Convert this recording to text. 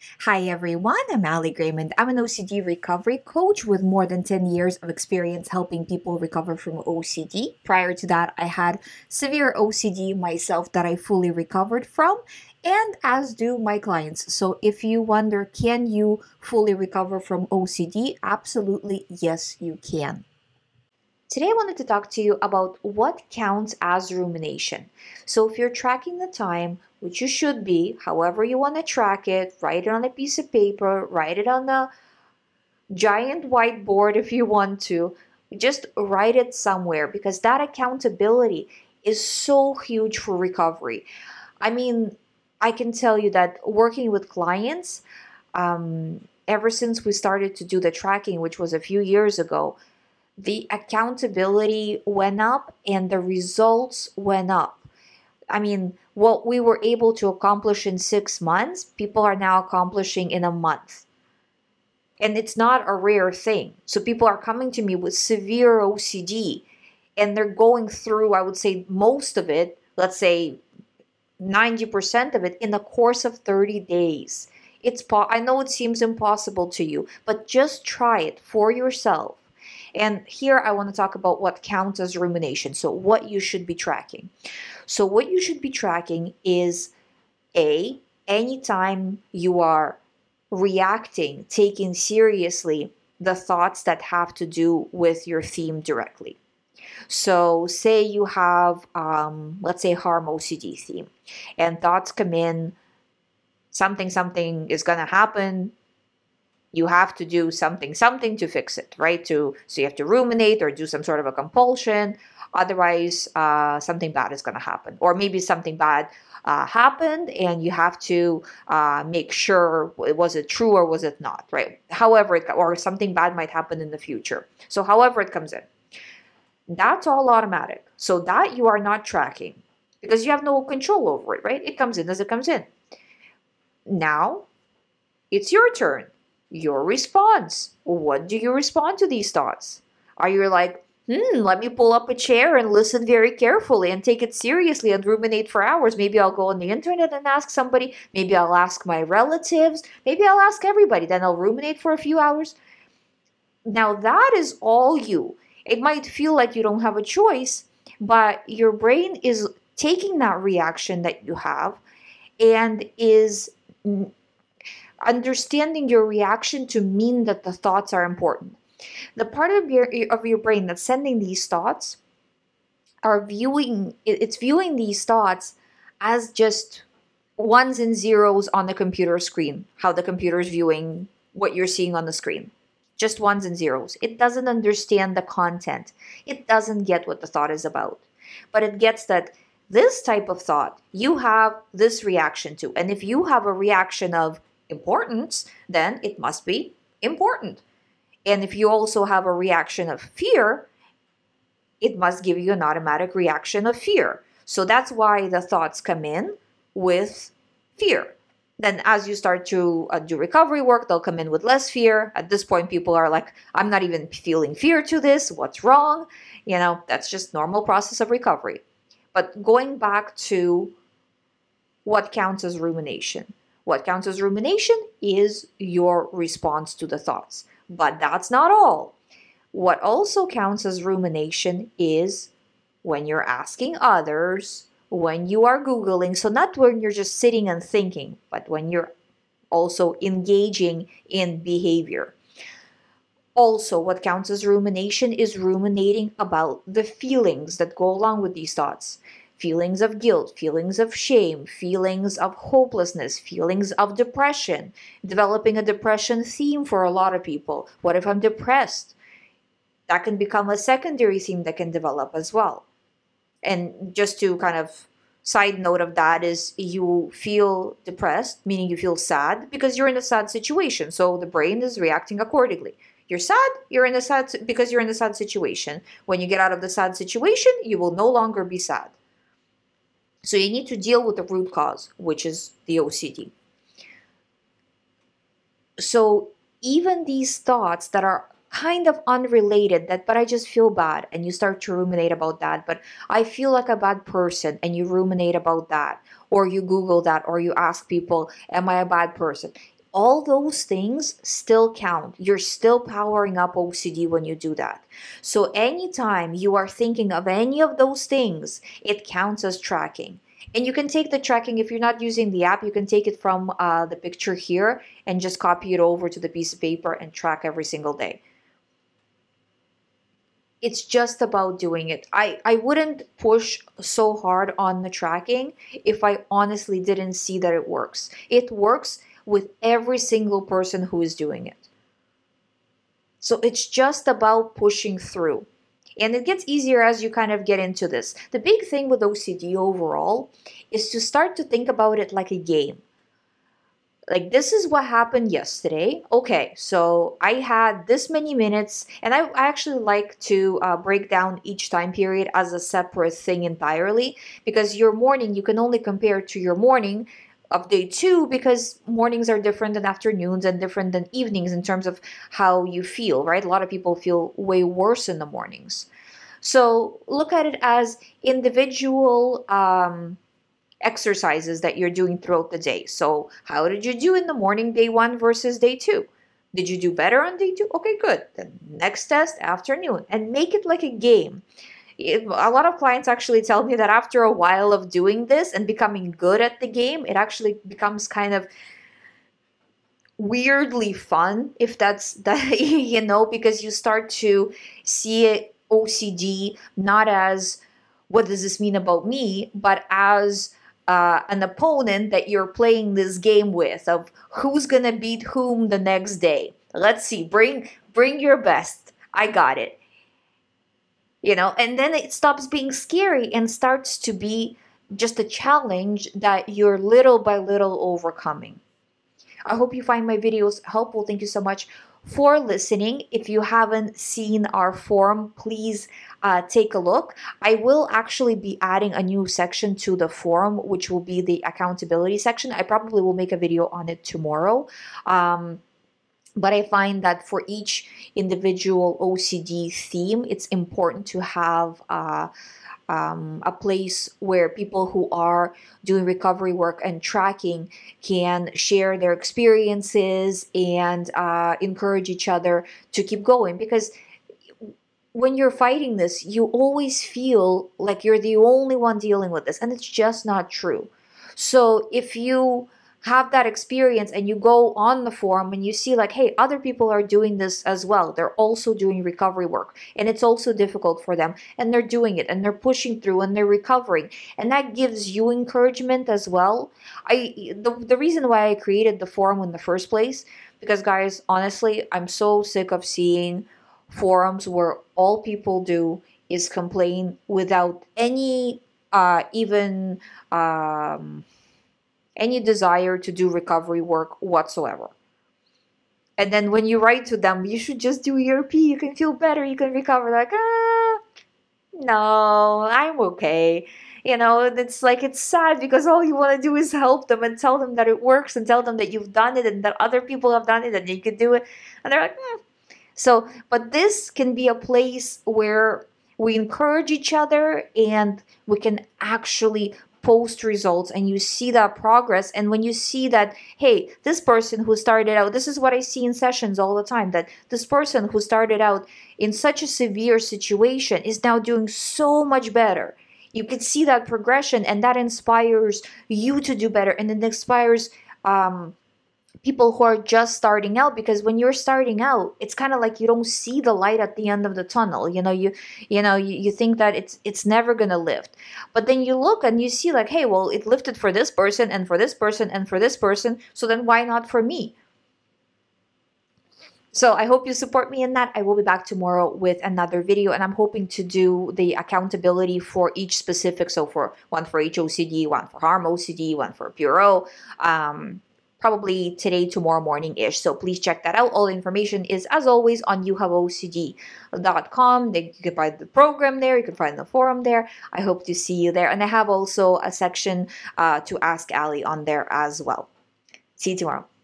Hi everyone, I'm Ali Grayman. I'm an OCD recovery coach with more than 10 years of experience helping people recover from OCD. Prior to that, I had severe OCD myself that I fully recovered from, and as do my clients. So if you wonder, can you fully recover from OCD? Absolutely, yes, you can. Today, I wanted to talk to you about what counts as rumination. So, if you're tracking the time, which you should be, however you want to track it, write it on a piece of paper, write it on a giant whiteboard if you want to, just write it somewhere because that accountability is so huge for recovery. I mean, I can tell you that working with clients, ever since we started to do the tracking, which was a few years ago, the accountability went up and the results went up. I mean, what we were able to accomplish in 6 months, people are now accomplishing in a month. And it's not a rare thing. So people are coming to me with severe OCD and they're going through, I would say, most of it, let's say 90% of it, in the course of 30 days. I know it seems impossible to you, but just try it for yourself. And here I want to talk about what counts as rumination. So, what you should be tracking. So, what you should be tracking is anytime you are reacting, taking seriously the thoughts that have to do with your theme directly. So, say you have, let's say, harm OCD theme, and thoughts come in, something is going to happen, you have to do something to fix it, right? So you have to ruminate or do some sort of a compulsion. Otherwise, something bad is going to happen, or maybe something bad happened, and you have to make sure, was it true or was it not, right? Or something bad might happen in the future. So however it comes in, that's all automatic. So that you are not tracking because you have no control over it, right? It comes in as it comes in. Now it's your turn. Your response. What do you respond to these thoughts? Are you like, let me pull up a chair and listen very carefully and take it seriously and ruminate for hours? Maybe I'll go on the internet and ask somebody. Maybe I'll ask my relatives. Maybe I'll ask everybody. Then I'll ruminate for a few hours. Now that is all you. It might feel like you don't have a choice, but your brain is taking that reaction that you have and is understanding your reaction to mean that the thoughts are important. The part of your brain that's sending these thoughts it's viewing these thoughts as just ones and zeros on the computer screen, how the computer is viewing what you're seeing on the screen. Just ones and zeros. It doesn't understand the content. It doesn't get what the thought is about. But it gets that this type of thought, you have this reaction to. And if you have a reaction of importance, then it must be important. And if you also have a reaction of fear, it must give you an automatic reaction of fear. So that's why the thoughts come in with fear. Then as you start to do recovery work, they'll come in with less fear. At this point, people are like, I'm not even feeling fear to this. What's wrong? That's just normal process of recovery. But going back to what counts as rumination. What counts as rumination is your response to the thoughts. But that's not all. What also counts as rumination is when you're asking others, when you are Googling, so not when you're just sitting and thinking, but when you're also engaging in behavior. Also, what counts as rumination is ruminating about the feelings that go along with these thoughts. Feelings of guilt, feelings of shame, feelings of hopelessness, feelings of depression, developing a depression theme for a lot of people. What if I'm depressed? That can become a secondary theme that can develop as well. And just to kind of side note of that is you feel depressed, meaning you feel sad because you're in a sad situation. So the brain is reacting accordingly. You're sad, because you're in a sad situation. When you get out of the sad situation, you will no longer be sad. So you need to deal with the root cause, which is the OCD. So even these thoughts that are kind of unrelated, but I just feel bad, and you start to ruminate about that, but I feel like a bad person, and you ruminate about that, or you Google that, or you ask people, am I a bad person? all those things still count. You're still powering up OCD when you do that. So anytime you are thinking of any of those things, it counts as tracking. And you can take the tracking, if you're not using the app, you can take it from the picture here and just copy it over to the piece of paper and track every single day. It's just about doing it. I wouldn't push so hard on the tracking if I honestly didn't see that it works. It works with every single person who is doing it. So it's just about pushing through. And it gets easier as you kind of get into this. The big thing with OCD overall is to start to think about it like a game. Like, this is what happened yesterday. Okay, so I had this many minutes, and I actually like to break down each time period as a separate thing entirely, because your morning, you can only compare to your morning of day 2, because mornings are different than afternoons and different than evenings in terms of how you feel, right? A lot of people feel way worse in the mornings. So look at it as individual exercises that you're doing throughout the day. So how did you do in the morning, day 1 versus day 2? Did you do better on day 2? Okay, good. Then next test, afternoon. And make it like a game. A lot of clients actually tell me that after a while of doing this and becoming good at the game, it actually becomes kind of weirdly fun, if that's that, because you start to see it, OCD, not as what does this mean about me, but as an opponent that you're playing this game with, of who's gonna beat whom the next day. Let's see, bring your best. I got it. And then it stops being scary and starts to be just a challenge that you're little by little overcoming. I hope you find my videos helpful. Thank you so much for listening. If you haven't seen our forum, please take a look. I will actually be adding a new section to the forum, which will be the accountability section. I probably will make a video on it tomorrow. But I find that for each individual OCD theme, it's important to have a place where people who are doing recovery work and tracking can share their experiences and encourage each other to keep going. Because when you're fighting this, you always feel like you're the only one dealing with this, and it's just not true. So if you have that experience and you go on the forum and you see like, hey, other people are doing this as well, they're also doing recovery work, and it's also difficult for them, and they're doing it and they're pushing through and they're recovering, and that gives you encouragement as well. The reason why I created the forum in the first place, because guys, honestly, I'm so sick of seeing forums where all people do is complain without any even any desire to do recovery work whatsoever. And then when you write to them, you should just do ERP, you can feel better, you can recover. Like, no, I'm okay. It's like, it's sad because all you want to do is help them and tell them that it works and tell them that you've done it and that other people have done it and you can do it. And they're like, So, but this can be a place where we encourage each other and we can actually post results, and you see that progress. And when you see that, hey, this person who started out, this is what I see in sessions all the time, that this person who started out in such a severe situation is now doing so much better. You can see that progression, and that inspires you to do better, and it inspires people who are just starting out, because when you're starting out, it's kind of like you don't see the light at the end of the tunnel. You think that it's never gonna lift, but then you look and you see like, hey, well, it lifted for this person and for this person and for this person, so then why not for me? So I hope you support me in that. I will be back tomorrow with another video, and I'm hoping to do the accountability for each specific. So for one for HOCD, one for harm OCD, one for Puro. Probably today, tomorrow morning-ish. So please check that out. All the information is, as always, on youhaveocd.com. You can find the program there. You can find the forum there. I hope to see you there. And I have also a section to Ask Ali on there as well. See you tomorrow.